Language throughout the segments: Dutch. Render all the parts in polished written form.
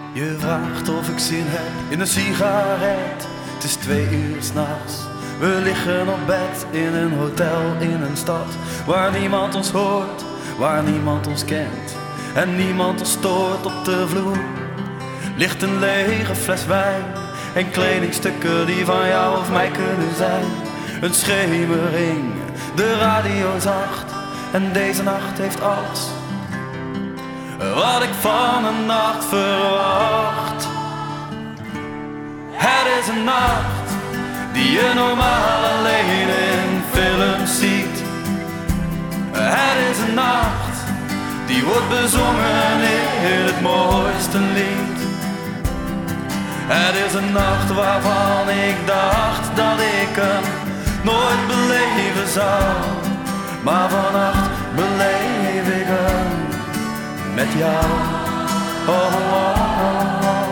Je vraagt of ik zin heb in een sigaret. Het is 2 uur 's nachts. We liggen op bed in een hotel in een stad waar niemand ons hoort, waar niemand ons kent en niemand ons stoort. Op de vloer ligt een lege fles wijn en kledingstukken die van jou of mij kunnen zijn. Een schemering, de radio zacht en deze nacht heeft alles wat ik van een nacht verwacht. Het is een nacht die je normaal alleen in films ziet. Het is een nacht die wordt bezongen in het mooiste lied. Het is een nacht waarvan ik dacht dat ik hem nooit beleven zou, maar vannacht beleef ik hem met jou. Oh, oh, oh, oh.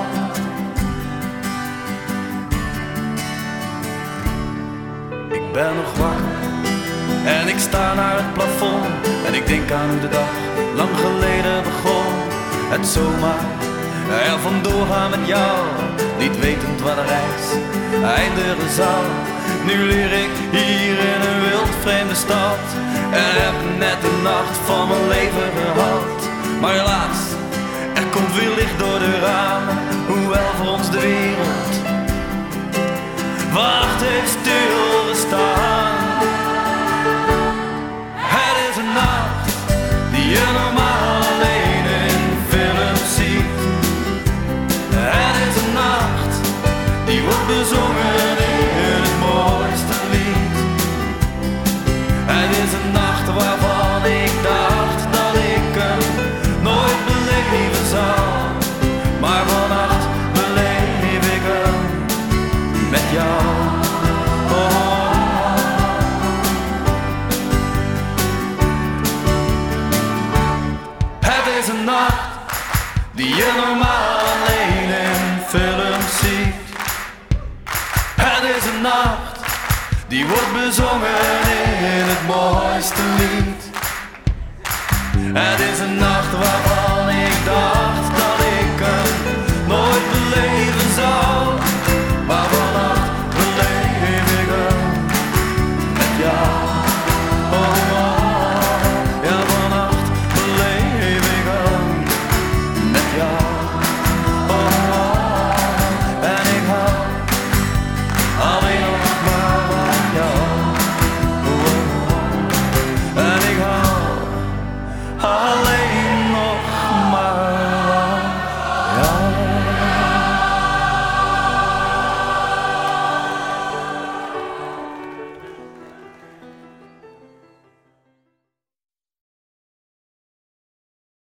Ik ben nog wakker en ik sta naar het plafond en ik denk aan hoe de dag lang geleden begon. Het zomaar er vandoor gaan met jou, niet wetend waar de reis eindigen zou. Nu leer ik hier in een wild vreemde stad en heb net de nacht van mijn leven gehad. Maar helaas, er komt weer licht door de ramen, hoewel voor ons de wereld wacht heeft stilgestaan. Het is een nacht die je normaal alleen in films ziet. Het is een nacht die wordt bezongen in het mooiste lied. Het is een nacht waarvan ik dacht dat ik hem nooit beleven zou, maar vannacht beleef ik hem met jou. Het is een nacht die je normaal alleen in films ziet. Het is een nacht die wordt bezongen in het mooiste lied. Het is een nacht waarvan ik dacht dat ik hem nooit beleven zou, maar vannacht beleef ik hem met jou. Oh, oh, oh. Ja, vannacht beleef ik hem met jou. Oh, oh.